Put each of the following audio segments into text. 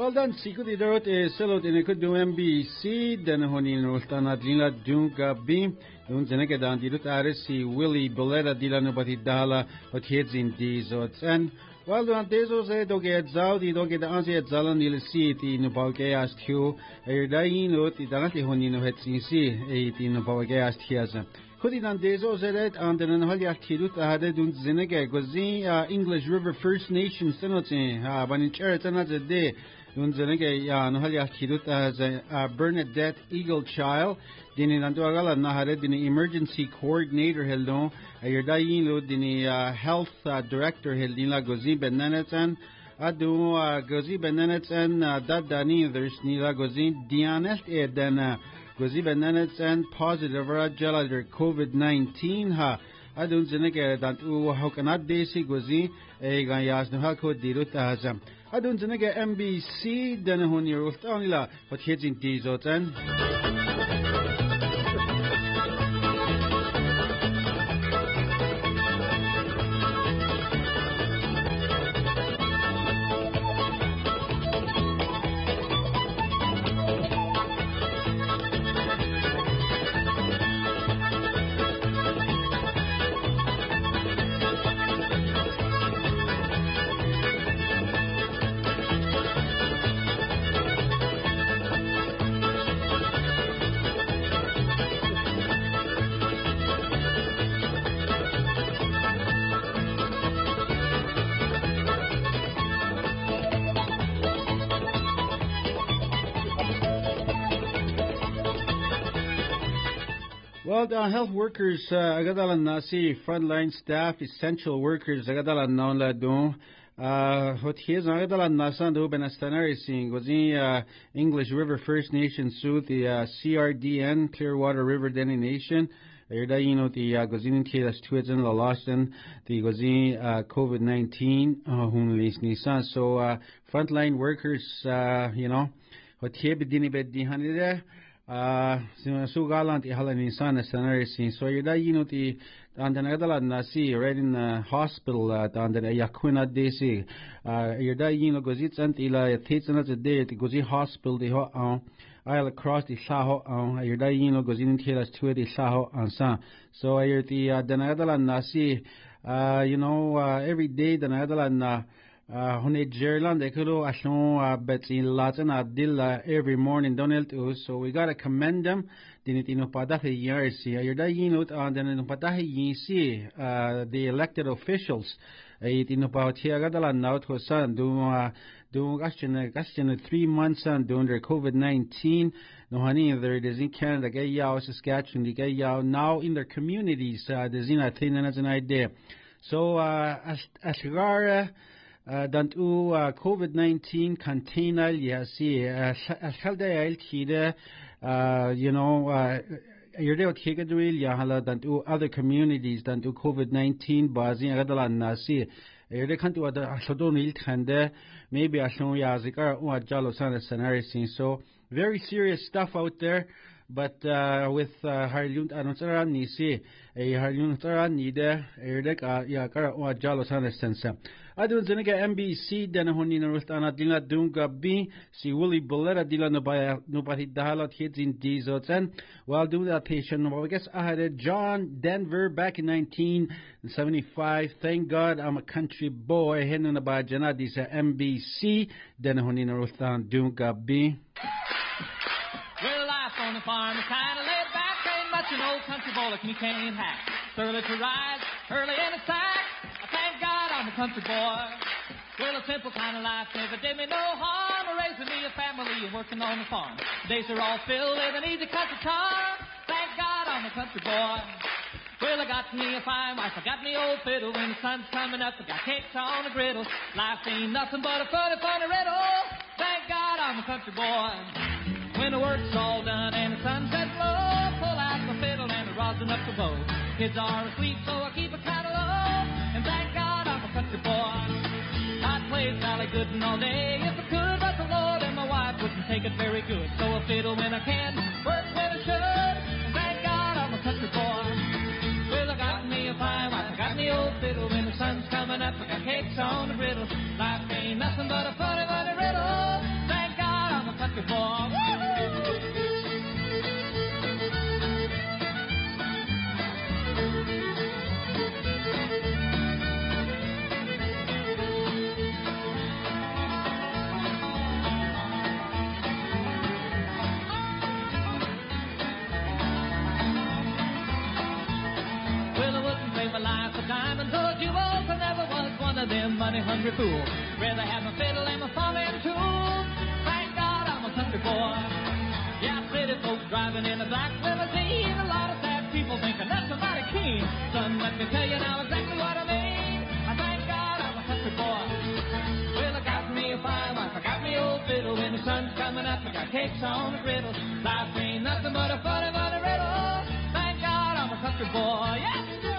Well done, Siku di Dorot Selot in a good do MBC, then Honin Rostana Dina Dunga Beam, Dunzenega Dan Dilut Arisi, Willie Boleta Dilano Batidala, but heads in these odds. And while the Antezos don't get Zaudi, don't get the answer at Zalan Nilicity in Paugeast Hugh, a Daino, the Danati Honino Hetsinsi, 18 Paugeast Hiaza. Kudi dan dezo zeret an den hali akidut hade dun zinege gozi English River First Nation senotin ha bani cheretana zede dun zinege ya no hali akidut as Bernadette Eagle Child dini nandu agala na hade dini emergency coordinator heldo ayerdayin lo dini health director heldina gozi benanetan adu gozi benanetan dadani there's nila gozi dianet eden Gozi benanets and positive rajala der COVID-19 ha adun zinege dat u hokanat desi gozi e gayas no hako dirut hazam adun zinege MBC den honi ruftanila wat hedzin dizoten Well, the health workers, agadalan nasi, frontline staff, essential workers, agadalan naunla do. Hot here's agadalan nasan do benastanari sing gozi English River First Nation suit the CRDN Clearwater River Deni Nation. Yerda you know the gozinin kilas tuetzen la losten the gozi COVID-19 hun lis nisan. So frontline workers, you know, hot here bedini beddi hanide. So galant ihalan insan sanarisin. So you know the andanadala nasi right in the hospital andan yakwina desi. You know gozits and ila tetsana the day the gozi hospital the ho I'll across the saho you know gozin telas to the saho ansan. So I the danadala nasi you know every day danadala na Hone Jerland, Ekuro, Ashon, Betsy Latin, Adilla every morning, Donald us. So we gotta commend them. Dinitino Padahi Yarsi, Ayudayinut, and then Padahi Yisi, the elected officials. Itino Pautiagadala, now to son, do question 3 months on doing their COVID-19. No honey, there it is in Canada, Gayao, Saskatchewan, the Gayao, now in their communities, the Zina Thina as an idea. So, Ashgara. Dan COVID-19 container yasi halda altide you know you're there kigedril ya hala dan other communities dan COVID-19 bazi agadala nasi you're kantu ada ashodon ilthande maybe ashon ya zikar wa jalo sana scenario. So very serious stuff out there. But with Harlyun Anotara Nisi, a Harlyun Tara Nida, Erdek, Yakara or Jalo Sanasensa. I don't think MBC, Denahonina Rustana Dila Dunga B, si Willie Bolera Dila nobody dialog hits in Dizots. And while doing that, I guess I had John Denver back in 1975. Thank God I'm a country boy. Heading about Janadis MBC, Denahonina Rustan Dunga B. On the farm is kind of laid back, ain't much an old country boy like me can't hack. Early to rise, early in the sack. I thank God I'm a country boy. Well, a simple kind of life never did me no harm. Raising me a family and working on the farm. Days are all filled with an easy country charm. Thank God I'm a country boy. Well, I got me a fine wife, I got me old fiddle. When the sun's coming up, I got cakes on the griddle. Life ain't nothing but a funny, funny riddle. Thank God I'm a country boy. When the work's all done and the sunset's low, pull out the fiddle and the rosin up the bow. Kids are asleep, so I keep it kind of low. And thank God I'm a country boy. I'd play Sally Gooden all day if I could, but the Lord and my wife wouldn't take it very good. So I fiddle when I can, work when I should. And thank God I'm a country boy. Well, I got me a fine wife, I got me old fiddle. When the sun's coming up, I got cakes on the griddle. Life ain't nothing but a funny, funny riddle. country boy. Them money-hungry fools. Rather have my fiddle and my farming tools. Thank God I'm a country boy. Yeah, city folks driving in a black limousine. A lot of sad people thinking that's mighty keen. Son, let me tell you now exactly what I mean. I thank God I'm a country boy. Well, I got me a fire wife, I got me old fiddle. When the sun's coming up, I got cakes on the griddle. Life ain't nothing but a funny riddle. Thank God I'm a country boy. Yes, sir.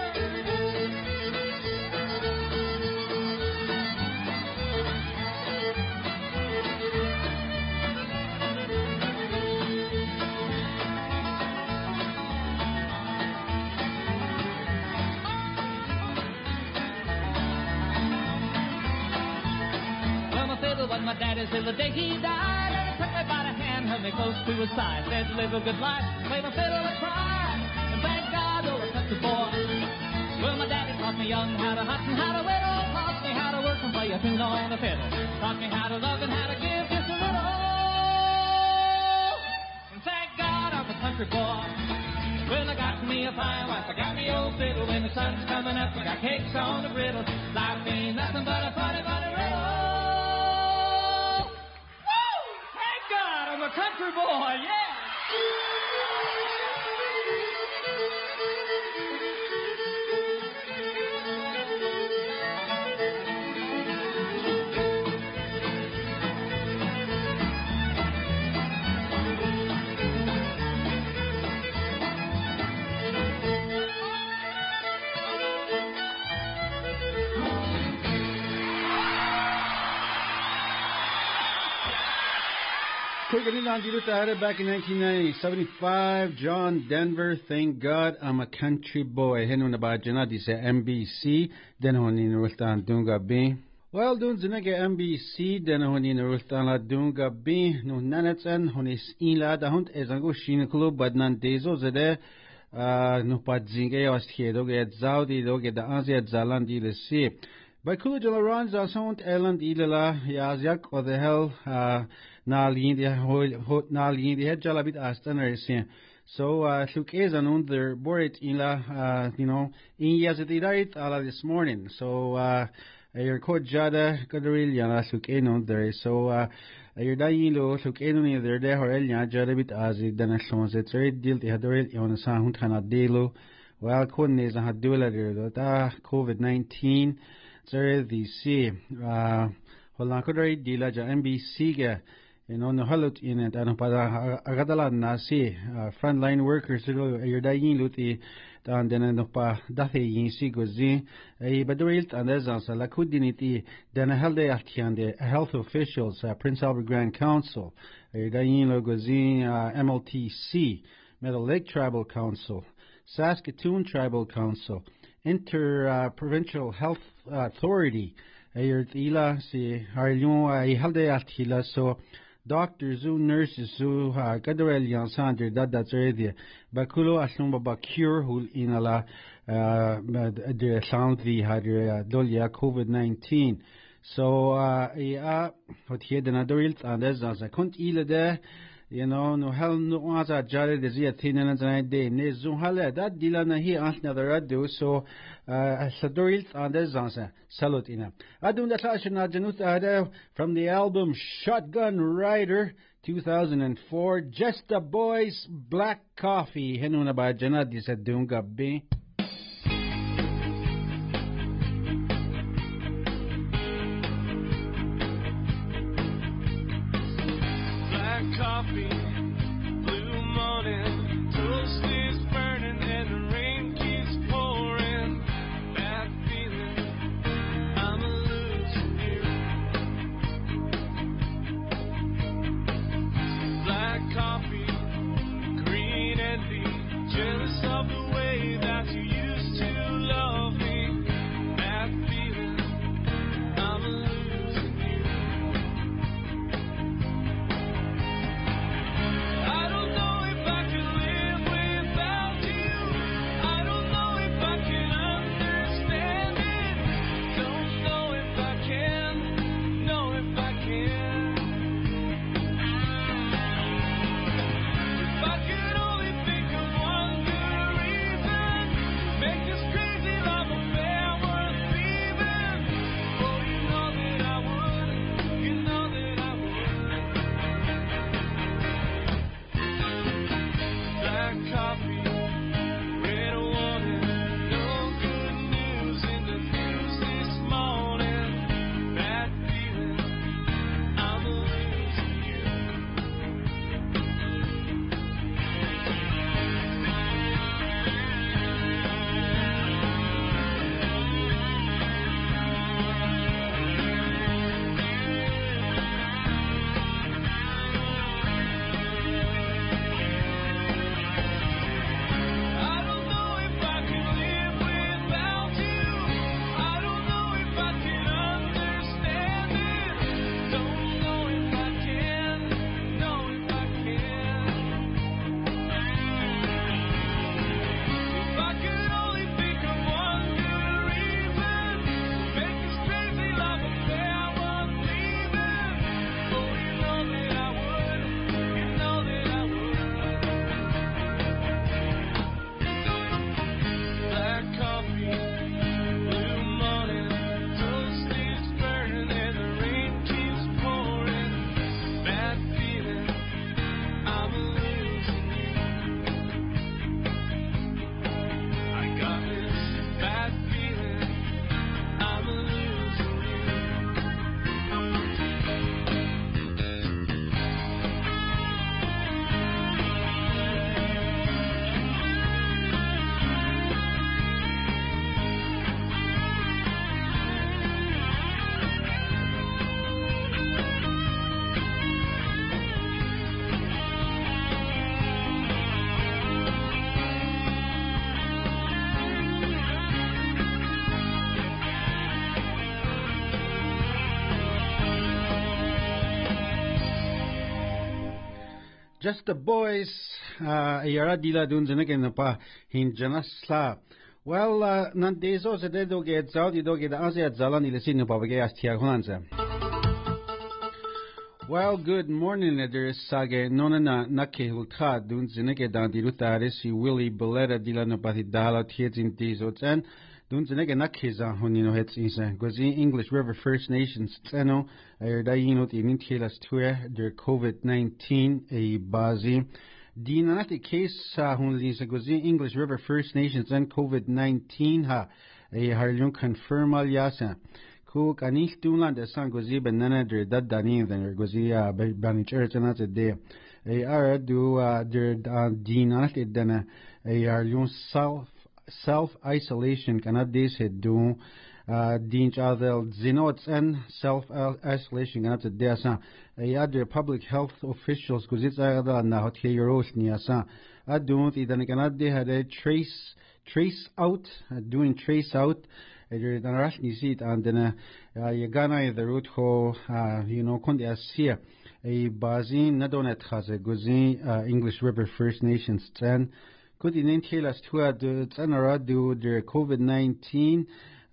When my daddy till the day he died, and he took me by the hand, held me close to his side, said live a good life, play my fiddle and cry, and thank God you're a country boy. Well, my daddy taught me young how to hunt and how to whittle, taught me how to work and play a tune on the fiddle, taught me how to love and how to give just a little, and thank God I'm a country boy. Well, I got me a fine wife, I got me old fiddle, when the sun's coming up, I got cakes on the griddle, life ain't nothing but a funny riddle. I'm a country boy, yeah! Back in 1975, John Denver, thank God I'm a country boy. Henuna ba jana di sa MBC, den honi nurultan dunga bin. Well, dun zinage MBC, den honi nurultan la dunga bin, no nanetsen honi ila da hunt ezango shineklo badnan dezo zede, no padzinge ostiedo ge zaudi do ge da anzia zalandi le si. By Kulu Jalaran Zasont Eland Ilala Yazyak or the hell Nalin the head Jalabit Astan. So Shukez and their Borit Ila in Yazidite ala this morning. So your code Jada Kadriliana Shukeno there. So your Dailo Shukeno there de Horelia Jadabit Azid Danashons. It's very deal the Hadoril on the Sahun Kana Delo. Well, Kodnes and Hadula there, COVID-19. Sir, the C. Holankodari Dila MBC ga no halot in it and pada agadala nasi frontline workers you're dying luti and then no pa dathi yin si gozi a badurilt and as la kudiniti then a helde atiande health officials Prince Albert Grand Council you're dying logozi MLTC Meadow Lake Tribal Council Saskatoon Tribal Council Inter-Provincial Health Authority. Ila si harlion halde atila so doctors who nurses who gadorel yansander that ready bakulo aslum baba cure who inala de soundly had dolia COVID-19 so hot here the nadoril and as a kunt ila de no hell no as a jare de zia thin and de ne zuhala that dilana he asna the radu so sadoril and as answer salutina adun the tashna janut from the album Shotgun Rider 2004 Just the Boys Black Coffee henuna ba janadi sadunga be coffee, blue morning, toast is burning and the rain keeps pouring. Bad feeling, I'm losing you. Black coffee, green envy, jealous of the way that you used to love me. Bad feeling, I'm losing you. Just the boys, yara dila dun zinake na pa hin janasla. Well, nan dezo se de doge zaudi doge da azia zalan ilesi no babage astia hunanza. Well, good morning, there sage nonana nake hulta dun zinake dan diluta si Willie Beletta dila no pati dala tietzin dezo ten. Dun zinake nakeza honino hets isa. Gozi English River First Nations tseno ayerdayinot inintelas tuer der COVID-19 a bazi. Dinanati case hunlisa gozi English River First Nations and COVID-19 ha a harlun confirm al yasa. Ku kanich dunland de san gozi benana der dadani than gozi bani church and that's a day. A ara do der dinanati dana a harlun self-isolation cannot this head do dinch other zinots and self-isolation cannot there sa a other public health officials because it's other na hot here roshni sa I don't idan cannot they had a trace out doing trace out there dan rashni sit and then you gonna the route ho kondi asia a bazin nadonet khaze gozi English River First Nations 10 could in Intilas to the Tsanaradu the COVID-19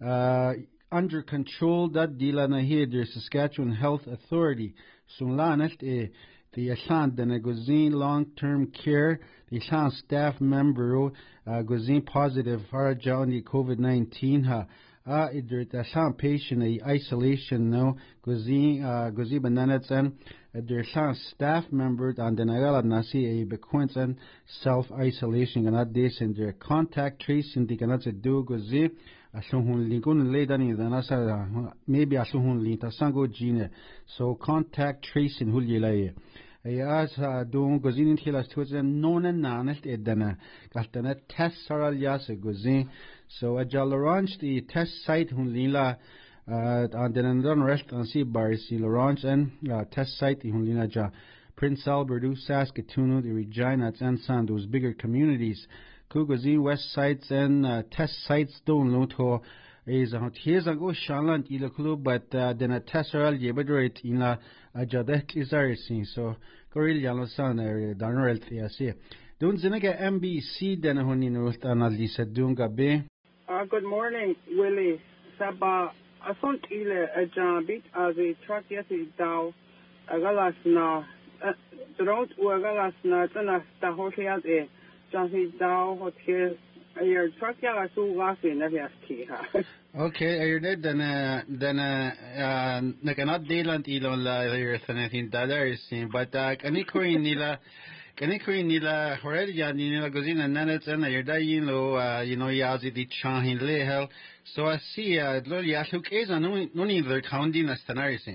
under control that dilana here the Saskatchewan Health Authority. Sunlanet the Ashan the Negozin long-term care the Ashan staff member Gozin positive Haraja on the COVID-19 ha the Ashan patient isolation no Gozin bananets and the Ashan staff member and the Nagala Nasi a bequensen self-isolation and this and their contact tracing the cannot do Gozi Ashun Lincoln Ledani the Nasa maybe Ashun Linta Sango Gene so contact tracing Hulilay. As doing Gozin Tilas to the non and nanet edana Gastana test Saral Yasa Gozin so a Jalaranch the test site Hulila and then another restaurant see Barisi Laurence and test site the Hulina Ja Prince Albert, Saskatoon, the Regina, and San, those bigger communities. Kugozi, West sites and test sites don't know to is a here's a go Shalant Ilakulu, but then a tesseral Yebedrate in a Jadek Izarisi. So, Corilla San area, Donald Thiasi. Don't Zinega MBC, then Honino Analisa Dunga Bay. Good morning, Willie. Saba, I thought Ile a jambit as a truck yeti dow, a galas na. The road were galas na, and the horse a Jansi dow, hot here. Your truck yaga so waffy, never ski. Okay, you're dead then cannot deal on Elon la anything that there is seen, but can you queen Nila? Can you queen Nila Horelia Nila Gozina Nanets and you're dying low, Yazi di Chahin Lehel. So I see, Lolia took Aza, no need the counting as Tanarisi.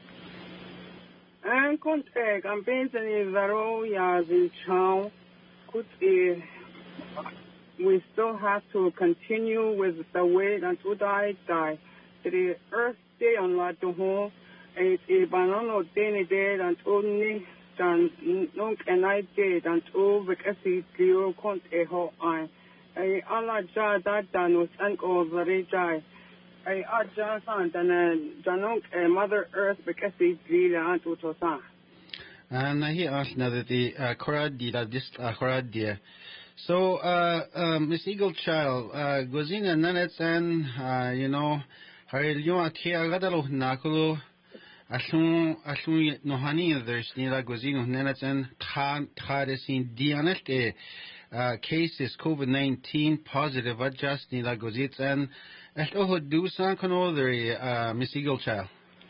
And contact, I'm painting the row Yazi Chow. Could be. We still have to continue with the way that we die. The Earth Day on La Duho, a banana day and only than no and I did and over Cassie Gio Cont a ho I. A Allah Ja that Danus and over Rejai. A Aja Sant and Janok a Mother Earth because he's Gila and Utosa. And he asked now that the Koradi, this Koradi. So, Miss Eagle Child, Gozina Nanets and, Harilion Akia Gadalo Nakulu, Ashun Nohani, there's Nila Gozino Nanets and Tadesin Dianet, cases COVID-19 positive, adjust Nila Gozits and Ashto do Sankan other, Miss Eagle Child.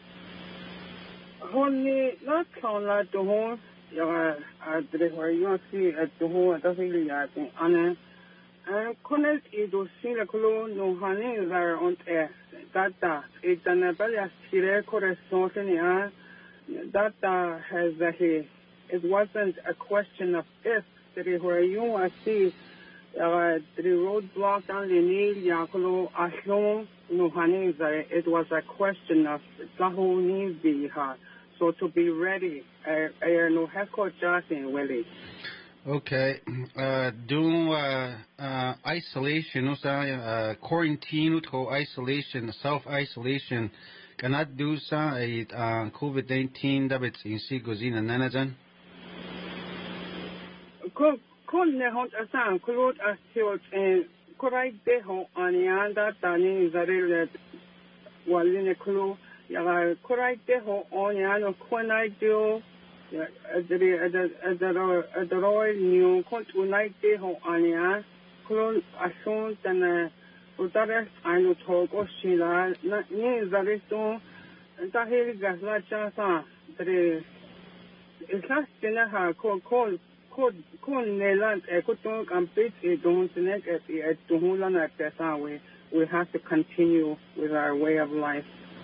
Honey, not on La Duho. Where you see at the home at the Hilly, Anna. And connect it to Singapore, no honey there on air. That it's an ability to correspond. That has a it wasn't a question of if, where you see the roadblock on the Nile, Yakolo, Ashon, no honey there. It was a question of Saho needs be hard. So to be ready, no headquarters Justin Willie. Okay, do isolation, quarantine, isolation, self-isolation, cannot do some COVID-19 that it's in Sigozina Nanajan? Kon ne hont asan kulot astiot en korai de ho anianda tani zarele waline kulo ya korai de ho oniano konai dio ya adoro new kont unai de ho ania kulo ason tana utare anu togo shila na ni zaresto tahiri gasla chasa tre esas tena ha kon neland ekotong campit don't we have to continue with our way of life.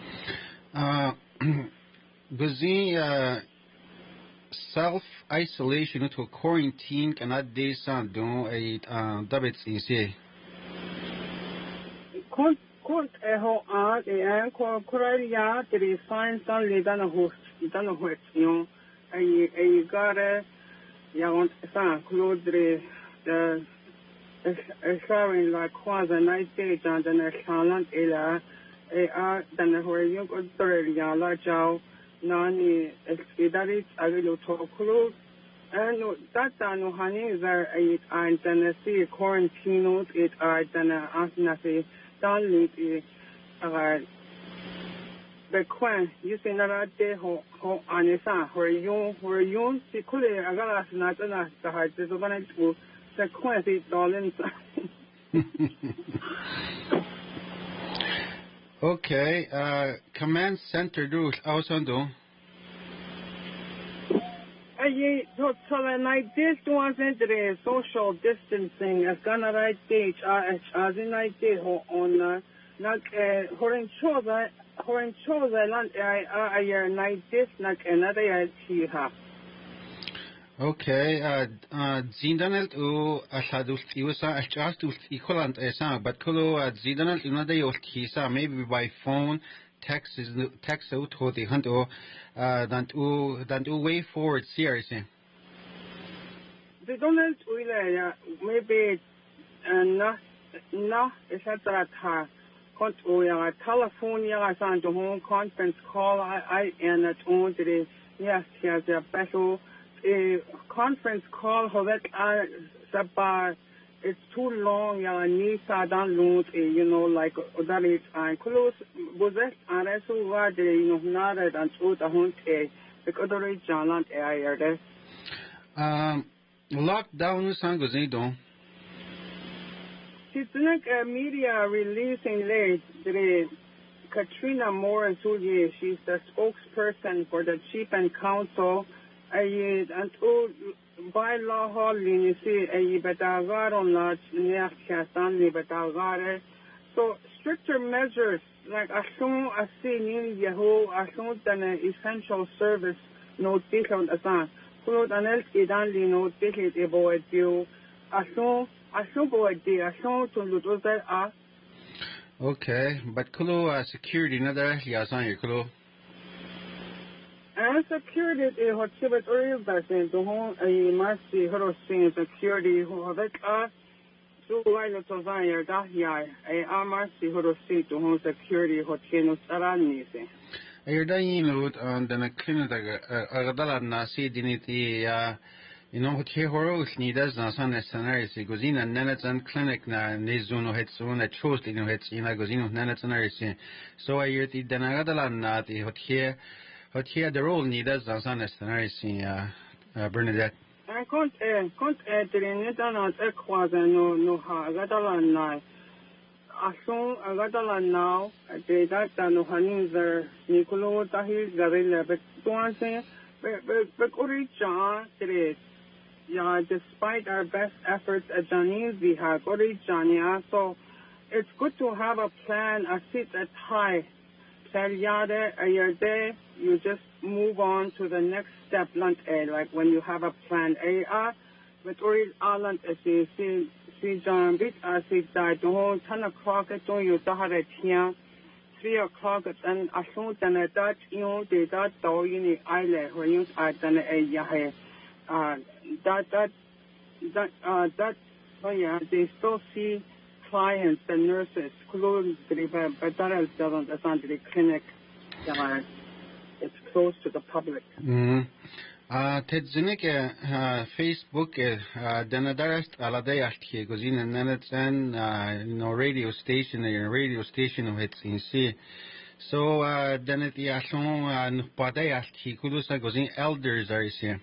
Self-isolation to quarantine cannot do something dabits in Kont eho an koraria the sign san le dana host you a gare Yawan San Claude sharing like Quaza night day and then a Shalant Ela a than a where you got Yala Jow Nani Expedarit Avilo Tokulu and that no honey is there a Tennessee quarantine it are than a Asnafi Danley the Quan, you say that day ho anisa, where you see could agalas not enough to hide the overnight to the Quan darling. Okay, command center do also do. So like this wasn't the social distancing as gonna right stage as in like day ho on like horin choza land I night this like another ha. Okay, Zindanel u ashadul iwasa ashadul equivalent esa but kolo Zindanel another kisa maybe by phone text out to the hunt or than to way forward seriously. The Donald maybe not is that telephone on the home conference call I and at on today yes has a special conference call how that it's too long nisa download you know like that is close was that and I so what you know not and so the home because the jalan area there lockdown sango it's like media releasing late today. Katrina Moore and Suji, she's the spokesperson for the Chief and Council. And by law, Holly, you see, so stricter measures like as soon as see as soon as an essential service no different as an else no different about you as soon. Okay, but Kulu security another yasan Kulu. And security is what she was earlier saying to whom a must see her seeing security who that so why not so fire that I must see her see to whom security what she knows around me. You're dying on the clinic Agadala Nasi Dinity. You know what here horrors need as na san scenarios gozina nanets and clinic na nezuno hetsun a chose in hets in a gozino nanets and so I hear the Danagadala na the hot here the role need as na san scenarios Bernadette. I can't the internet equaza no ha Agadala na Asun Agadala now that no haninzer Nicolo Tahil Garilla but don't say but Oricha today. Yeah, despite our best efforts at Jani's so it's good to have a plan, a sit at high. You just move on to the next step, like when you have a plan A, but already Alan as you see John bit as it died the whole 10 o'clock at you to 3 o'clock and I thought that that you know they that in the island when you are done a they still see clients and nurses close but that else doesn't the clinic it's close to the public. تجنك Facebook دندرست على ده أشتكي جزين إن no radio station وهتس إنسي so دنت يعشون نبضي أشتكي كلوسا جزين elders أريسي.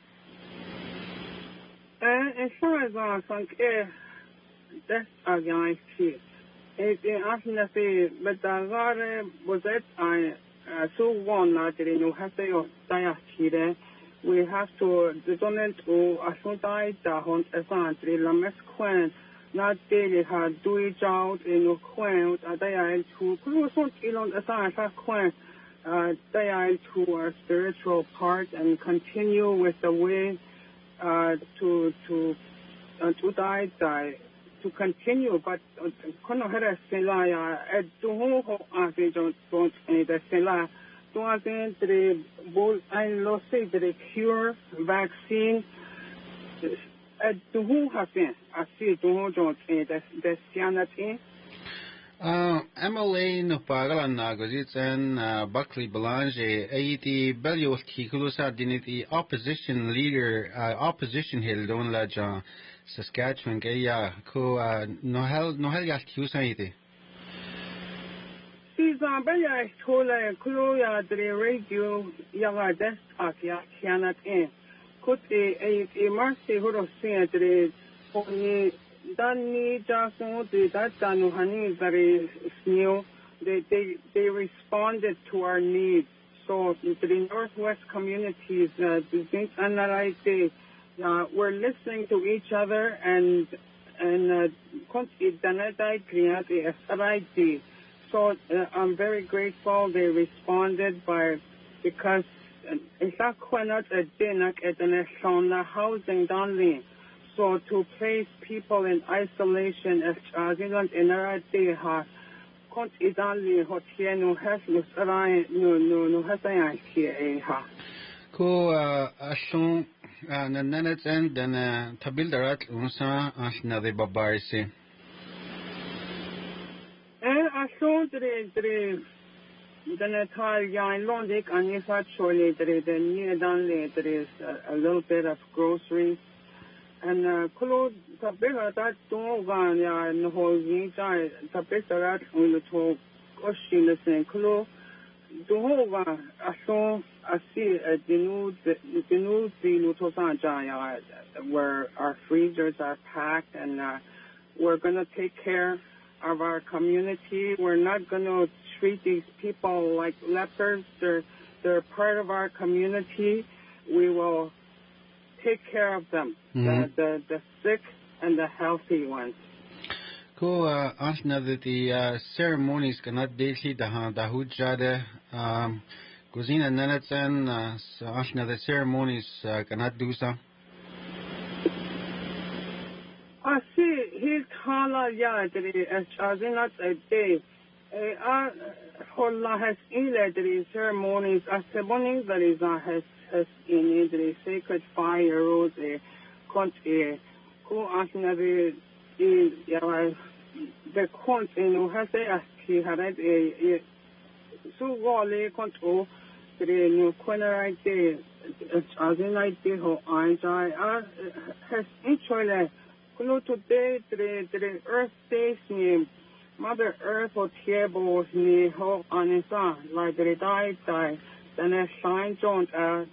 As far as I think, that's a guy too. After the but the was that I so one that you have to die. We have to donate to Ashuntai the hunt as the Lames Quen, not daily had do it out in the Quen, they are to close on Elon as I Quen, they are to our spiritual part and continue with the way to die to continue, but kono hera sela ya eduho ho ase don't the sela to ase the bol I lost the cure vaccine eduho hasen ase eduho don't the sianati MLA no pagalan nagozits and Buckley Belanger 80 Belios Kikusa diniti opposition leader opposition hill don la John Saskatchewan gaya ko nohel yas Kusaiti. Season Bella Tola Kuya the radio Yaga Desk Akia cannot in. Could a mercy who of seen the Danny Jackson, that Danuhani very new. They responded to our needs. So the Northwest communities, the things we're listening to each other and so I'm very grateful they responded because it's not quite a dinner at the housing down. So to place people in isolation as in our day ha kont idali hotie no has no sarai no has I here ha ko ashon nanets and then tabil darat unsa ashna de babarisi ashon the Natalia in London and if actually the near down there is a little bit of groceries. And Kolo Tabella that Dogan and Holding Tabella on the talk question the same Kolo Doga Ashon I see the new Lutosan Jaya where our freezers are packed and we're gonna take care of our community. We're not gonna treat these people like lepers. They're part of our community. We will take care of them, the sick and the healthy ones. Ko ashna that the ceremonies cannot daily the hujada Guzina Nanatsan ashna the ceremonies cannot do so. I see his kala yadri as in not a day. Holla has illedri ceremonies as the morning that is has in the sacred fire rose a country who ashna the count in has he had a so wally control the new corner day as in like the whole has actually today the earth stays name Mother Earth or table me ho on like the die then a shine don't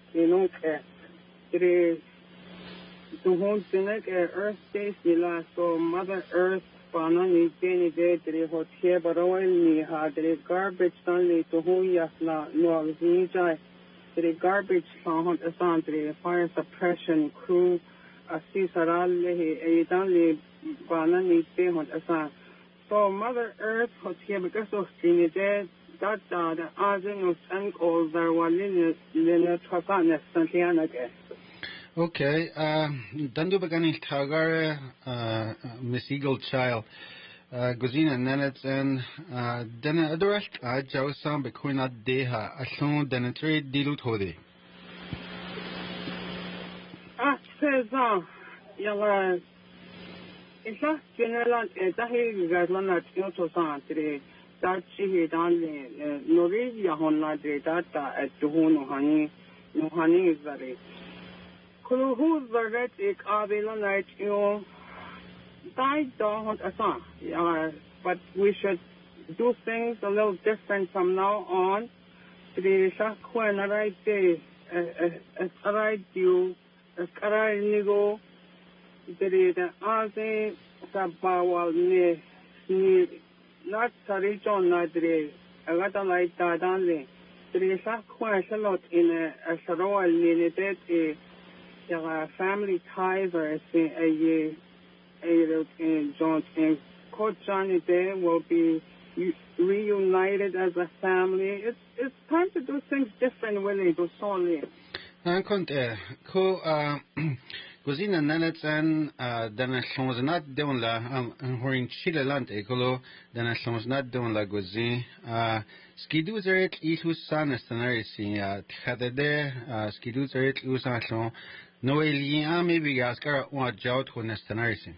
it is the whole thing earth stays so Mother Earth Panani Deni de the table oil me had the garbage only to who yasla no the garbage found the fire suppression crew a Cisarale a danly Panani de so Mother Earth hotia because of the that the Azinus and all there were linear Trafanes Santiana. Okay, Dandu beginning Tagar Miss Eagle Child Guzina Nanets and then the rest Jawsam Bequina Deha Ashon Denatre Dilut Hodi. Says Yala it's not general Tahi Gazlana Tiotosan today. That she done Norizia Honla de Data at Duhono Hani, no honey is very. Kulu who's the red ik Avila night you died down asan. But we should do things a little different from now on. The Shakwan right day, as I do, as I nigo, the Aze Sabawal ni not Sarijon Nadre, a lot like that only. The Shakwan Shalot in a Sharoal Ninidet, a family ties or a John and Coach Johnny Day will be reunited as a family. It's time to do things different when they do solely. Conte, Cosina Nanetsan, Dana Shons not down la, Horin Chileland, Ecolo, Dana Shons not down la Gozin, Skiduzeret, Itus San Estanarisi, Tadede, Skiduzeret, Usanson, Noelia, maybe Gaskar, or Jout, who Nestanarisi.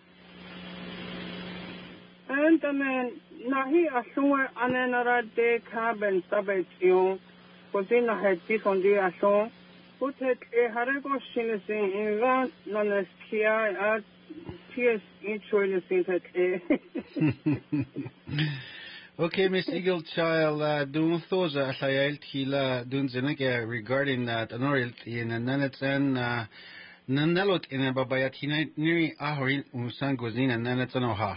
And then, Nahi Ashur Ananara de Cabin Sabbat you, Cosina had this on the Ashur, put it a Harago Shinis in that Naneskia at T.S. Okay, Miss Eagle Child, Dun Thosa Shael Tila Dun Zenega regarding that Anoril in Nanetsan Nanelot in a Babayatina Niri Ahorin Usan Gozin and Nanetsanoha.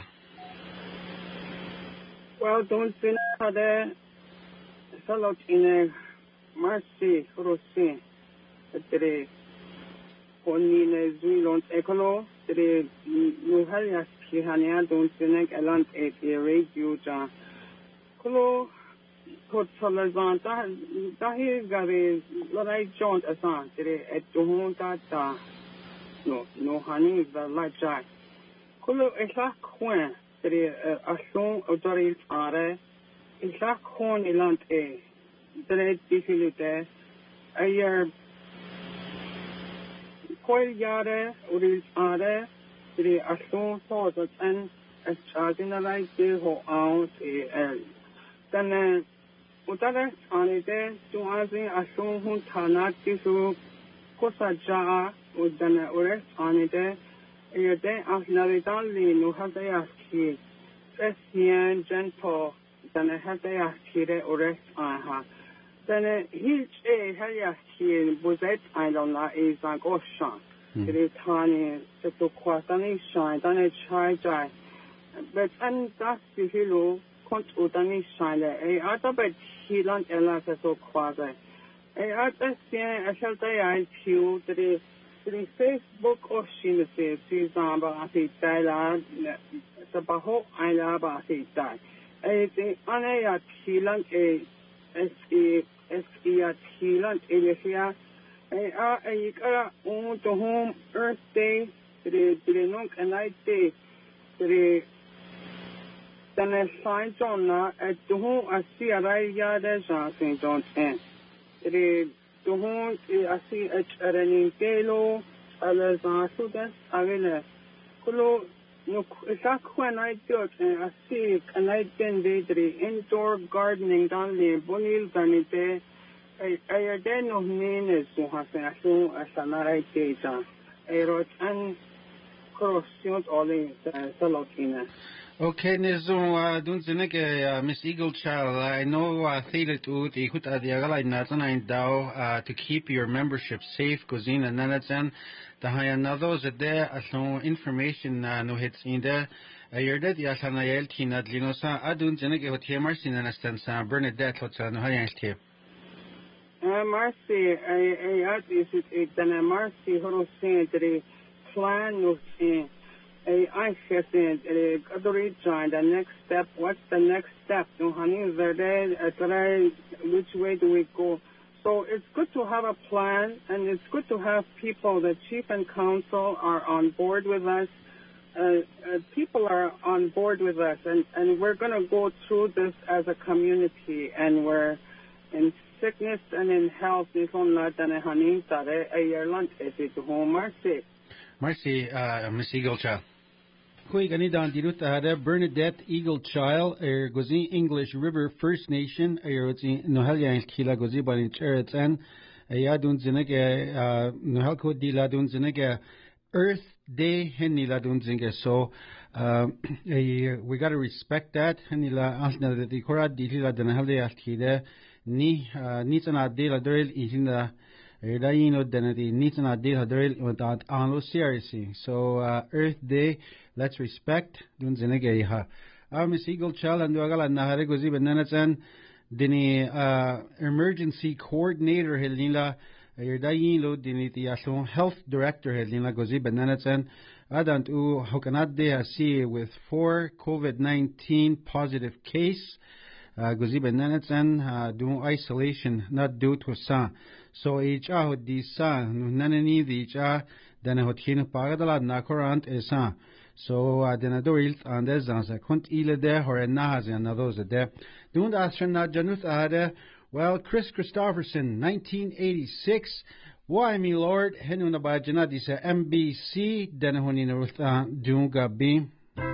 Well, don't think that Salot in a mercy for sea. The Ponine Zulon Ecolo, the Nuhalias Kihania, don't think a land at a radio jar. Colo Court Solazan, Dahi Gary, Lorai John Asan, at the home that no honey is the light jack. Colo Esa Quen. Ashon Odoril Are, Isaac Horn Elant A, Dread Diffilite, a year Coil Yare, Uril Are, the Ashon Thoughts and a charging a light day ho out a then Utara on it to answer Ashon Huntana Tisu Kosa Jar, Udana Ures on it. A day of Navidali, no have they asked you. Christian, gentle, then I have they asked you or rest on her. Then each a Heliaski was that I don't know is like ocean. It is tiny, to quatani shine, then a chai dry. But and that's the hero, Contutani shine, a other bed he learned a lot as so quasi. A other thing, I shall say I feel that is. The Facebook or she says, Samba, I died, the Baho, I love, I died. A Anaya Tilan, a Tilan, Elia, a own to home Earth Day, the Nook and Night Day, the then a sign on at the home I see a raya there, St. John's End. To whom I see a running telo, others are students, I will. Kulu, no, when I do and I see and I then the indoor gardening down the Bonil Danite, I then no mean is to have a show as an idea. A wrote and cross all in the Salokina. Okay, Nizo, don't Miss Eagle Child. I know Theta to the Huta the Agala Nazana Dao to keep your membership safe, Cozina Nanatsan, the Hayanados a there as no information no hits in there. You're dead, Yasanael Tina Linosa, Adun Zeneke Hotia Marcy Nanastansa, Bernadette Hotsan, Hayanste. Marcy, I is it then a Marcy Horosin, the plan of I said, the next step, what's the next step? No, honey, is there, which way do we go? So it's good to have a plan, and it's good to have people, the chief and council are on board with us. People are on board with us, and we're going to go through this as a community, and we're in sickness and in health. Marcy, Miss Eagle Child. Kui ganidan dirut hada Bernadette Eagle Child Gozi English River First Nation Nohelia Kila Gozi Banin Cherets and ya dun zinege no halko di la dun zinege Earth Day henila dun zinge so we got to respect that henila asna the kora di la dana halde askide ni tsana de la dorel ihina Edayino denati nitna de hadrel without anlo seriously. So Earth Day, let's respect dun zinege ha. Miss Eagle Chal and Wagala Nahare Gozi Benanatan Dini Emergency Coordinator Helila Edayino Diniti Ashon Health Director Helila Gozi Benanatan Adant U Hokanat de Asi with 4 COVID-19 positive case. Gozi Benanatan doing isolation not due to sa. So each ahod di sa nanani di each then hothin pagadala nakorant esa. So denadorilt and there's a kunt ile de or nahas and those there. Doing the astronaut Januth ahade. Well, Chris Christopherson, 1986. Why me Lord? Henuna ba janadi sa MBC denahoni na dunga bi.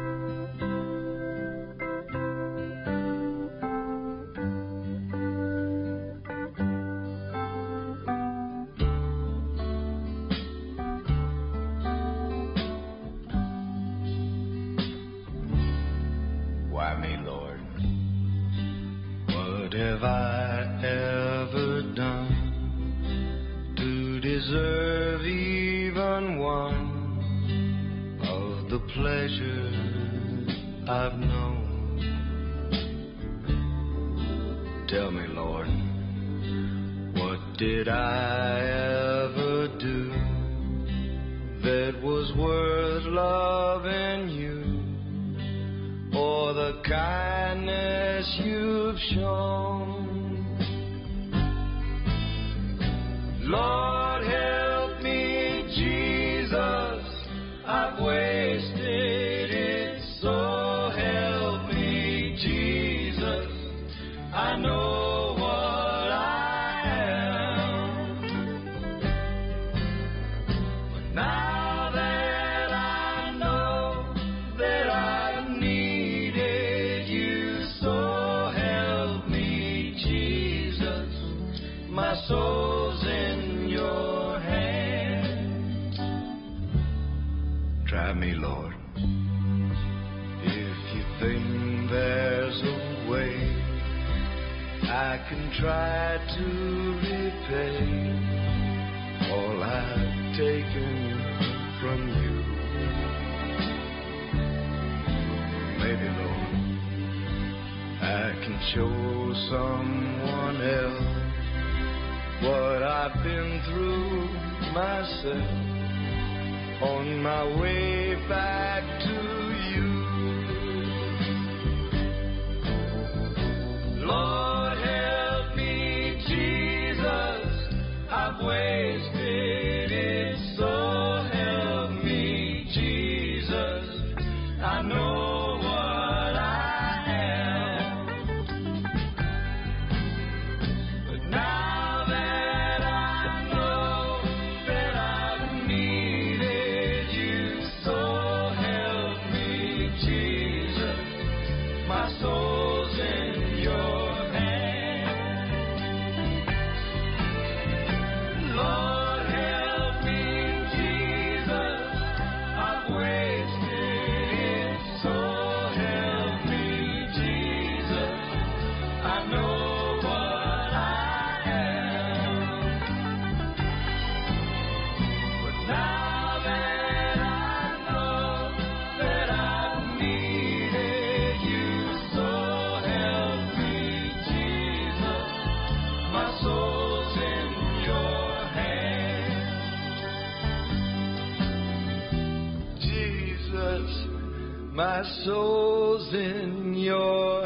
My soul's in your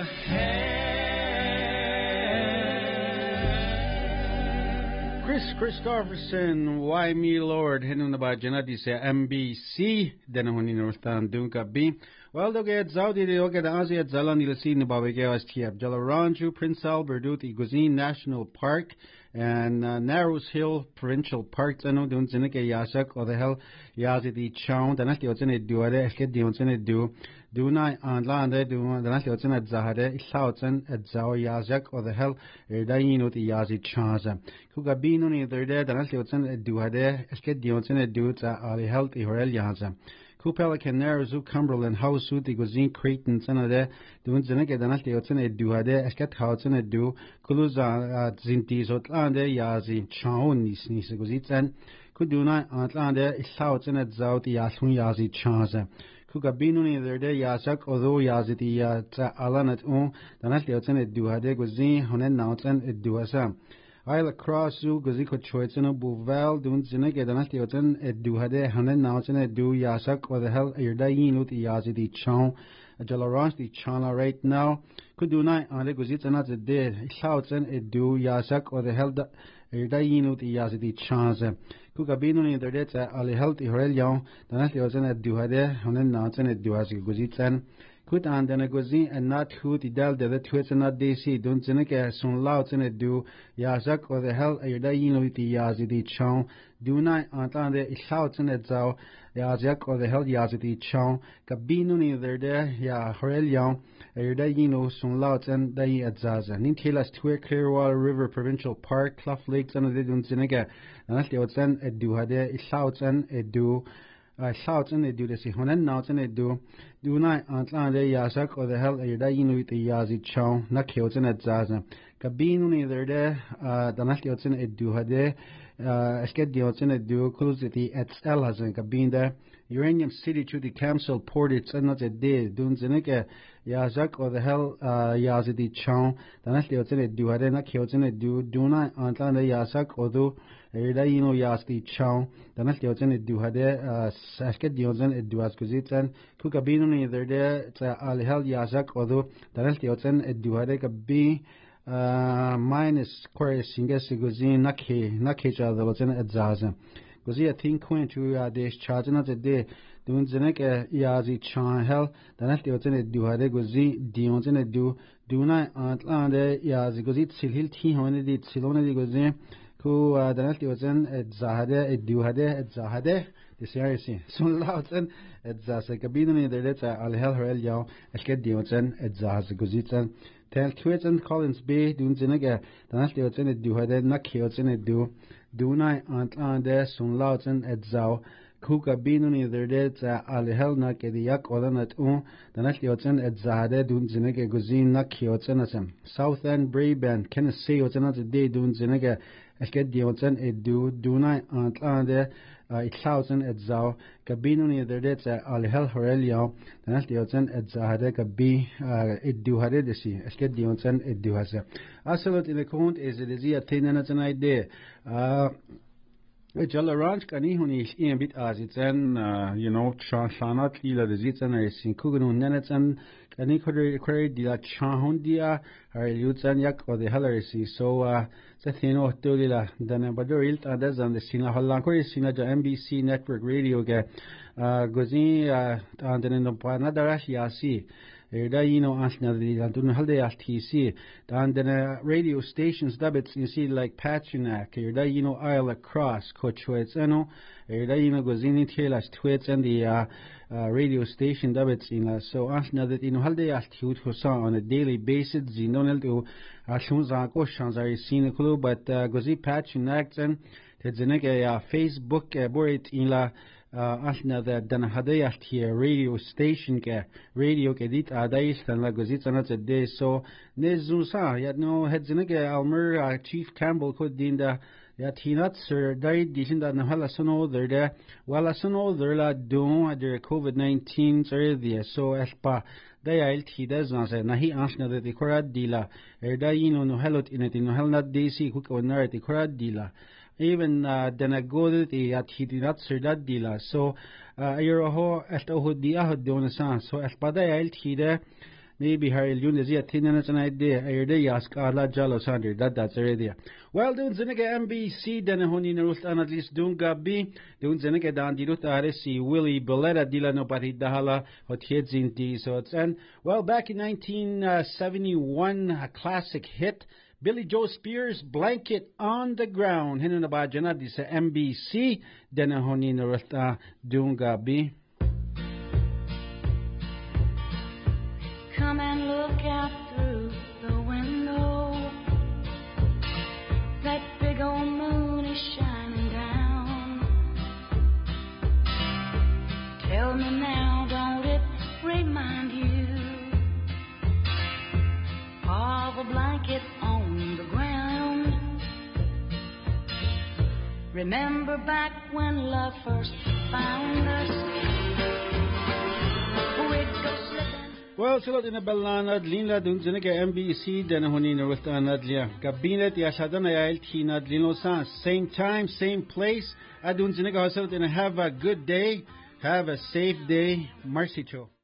hand. Chris Christopherson, why me Lord? Henuna ba janadi se MBC denahoni northan dunka B. Well, do get Saudi de get Asia Zalani Lasin Babage STF Jalaranju, Prince Albert Iguzin National Park and Narrows Hill Provincial Park. I know don't zinike yasak or the hell yazi di chound and I was in it do it get the on it do Dunai Anlande do the National at Zahade, Southern at Zao Yazak or the hell Erdaino the Yazi Chaza. Kugabino neither there, the National at Duade, Esket Dionson at Duta, Ali Health Ihorel Yaza. Kupela Canary Zoo Cumberland House Suit, the Gozin Creighton, Senade, doing Zenega, the National at Duade, Esket Houghton at Du, Kuluza at Zintis Otlande, Yazi, Chaon, Nis Gozitsen, Kuduna, Atlande, Southern at Zao, the Yasun Yazi Chaza. Kugabino neither there, Yazak, although Yaziti Alan at the National at Duade, Gozin, Honen Nautan at Duasa. I'll cross you, Goziko Choitzen, Bouval, Dun Zinega, the National at Duade, Honen Nautan at Du Yasak, or the hell Erdain with the Yazidi Chon, a Jalaranch the Chana right now. Kuduna, and the Gozitana the dead, Southern at Du Yasak, or the hell Erdain with the Yazidi Chans. Kugabino in the dead, Ali Health Ihorelion, the National at Duade, Honen Nautan at Duasi Gozitan. Kut and then a gozin and not who the del the twits and not DC, don't zineke soon louds in a do, Yazak or the hell a Yadaino with the Yazidi Chon, do not Antlande is shouts in a zao, Yazak or the hell Yazidi Chon, Cabino neither there, Ya Horelion, a Yadaino soon louds and Dai at Zaza, Ninkilas Twer Clearwater River Provincial Park, Clough Lakes and the Dunzinega, and that's the Otsen a do hade, is shouts and a do. Shouts and they do this, Honen Nauts and they do not Antlande Yazak or the hell a Yadaino with the Yazi Chow, Nakiots and at Zaza. Cabino neither there, the Nakiots and a do hade, Esket Diots and a do, Clusity at Elas and Cabinda, Uranium City to the Camsel Port, it's not a day, Dunzineke Yazak or the hell Yazidi Chow, the Nakiots and a do hade, Nakiots and a do not Antlande Yazak, although Erdaino Yasti Chow, the National do hade, Sasket Dionzen, it do as Kuzitan, Kukabino neither there, Ali Hel Yazak, although the National do hade be minus Quarius Singes Guzin, Naki, the Lotan at Zaza. Guzia think queen to days charging at the day, doing Zeneka Yazi Chan Hel, the National do hade Guzi, Dionzen do not Antlande Yazi Guzit, Silhil Tihon, it Silone Guzin. Who the National was in at Zahade, at Duhade, at Zahade, the series. So Lautzen at Zasakabino in the letter Alhel Horelio, Esket Dionsen, at Zazaguzitsan, Tell Twitson, Collins Bay, Dunzinega, the National was in at Duhade, Nakiotzen at Dunai, Antlande, Sun Lautzen at Zao, Kukabino in the letter Alhel Nakediak, Olanat the National was in at Zahade, Dunzinega, Guzin, Nakiotzen, South End, Braban, Kenneth say what's another day, Dunzinega. Esket Dionsen et do not Antlande, it thousand et Zao, Cabino near the dead Alhel Horelio, the Nas Dionsen et Zahade Cabi, it do Hadesi, Esket Dionsen et do Hase. Absolute in the count is it is a thing and it's an idea. Jalaranch Kanihuni is bit as it's an, Chanat Lila the Zitan is in Kugan Nenets and Kanikori de la Chahundia, or Lutaniak or the Hilary. So, Sethino Dolila, Danabadoril, others on the Sina Holankori, Sinaja NBC Network Radio, Gozin, and then the Panadarash Yasi. Erdaino Asna the Dunhalde TC, and then radio stations debits you see like Pachunak, Erdaino Isle across, Cochuetzeno, Erdaino Gozini Telas Twits and the radio station debits in so Asna that in Halde Astute on a daily basis, Zinonel to Ashunzako Shanzari Sinakulu, but Gozi Pachunak and Tedzenega Facebook Borit in la. Asna the Danahadayat here radio station radio kedit adais and lagozit another day so Nezusa yet no headzinega Almer Chief Campbell could dinda yet he not sir died dishin that Nahala Sono there while a sono there la don at the COVID-19 there so espa Dayail he does not say Nahi Asna that the Korad Dila Erdaino no helot in it in no hell not DC cook or narrative Korad Dila. Even then I go to the at he did not sir that dealer. So you're a ho at a hood the ahod donasan. So as Padayal Tida, maybe Harry Lunazia Tinans an idea. I day ask Allah Jalos under that's already. Well, don't Zenega MBC, then a honey roast and at least don't gabi, don't Zenega down the Rutaresi, Willie Beletta Dila no Pati Dahala, hot heads in tea. So it's and well, back in 1971, a classic hit. Billy Joe Spears, Blanket on the Ground. Hinun ba jana di sa MBC. Dena honi na rasta dunga bi. of a blanket on the ground. Remember back when love first found us. We'd go slipping. Well, sulod ina balanad linla dun zinaka MBC danahuni narutana adlia. Kabinet yashadana yael tina adlinosa. Same time, same place. Adun zinaka hasulod ina have a good day. Have a safe day. Marcicho.